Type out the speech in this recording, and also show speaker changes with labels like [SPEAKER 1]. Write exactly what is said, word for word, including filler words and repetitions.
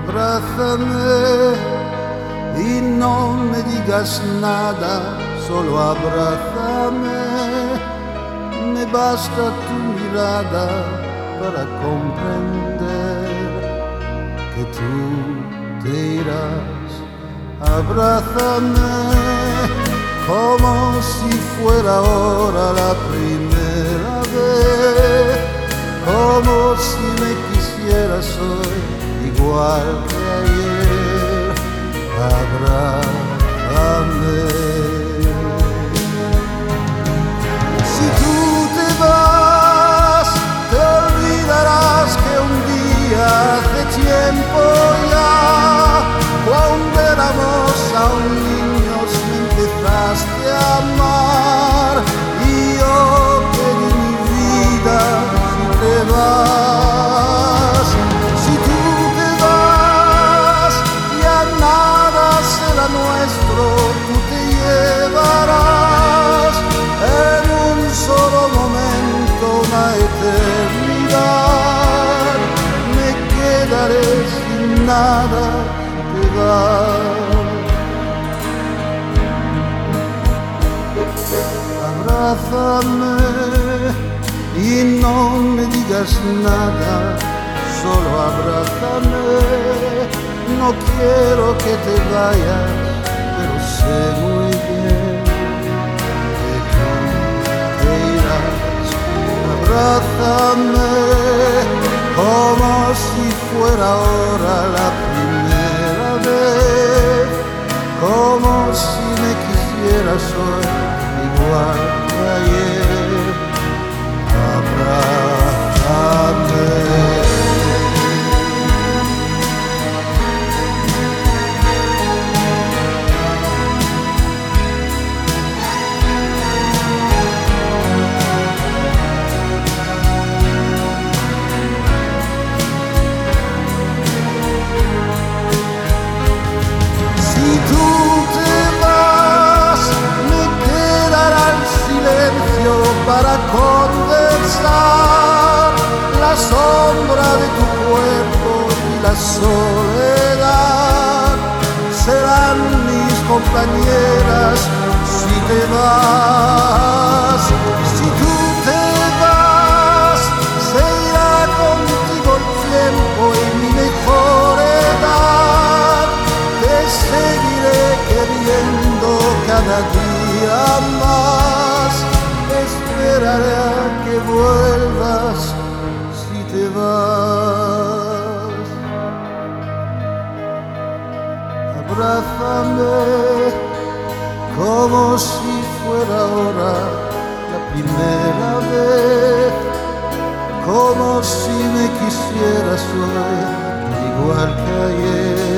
[SPEAKER 1] abrázame y no me digas nada, solo abrázame. Me basta tu mirada para comprender que tú te irás. Abrázame como si fuera ahora la primera vez, como si me quisieras hoy igual que ayer. Abrázame. Si tú te vas, te olvidarás que un día hace tiempo ya, cuando éramos aún niños, me empezaste a amar, y yo que di mi vida si te vas. Si tú te vas, ya nada será nuestro, tú te llevarás en un solo momento una eternidad. Me quedaré sin nada si te vas. Abrázame y no me digas nada, solo abrázame. No quiero que te vayas, pero sé muy bien que tú te irás. Abrázame como si fuera ahora la primera vez, como si me quisieras hoy igual que ayer. Abrázame. Si tú te vas, me quedará el silencio para conversar, la sombra de tu cuerpo y la soledad serán mis compañeras si te vas. Si tú te vas, se irá contigo el tiempo y mi mejor edad. Te seguiré queriendo cada día más, esperaré a que vuelvas si te vas. Abrázame como si fuera ahora la primera vez, como si me quisieras hoy igual que ayer.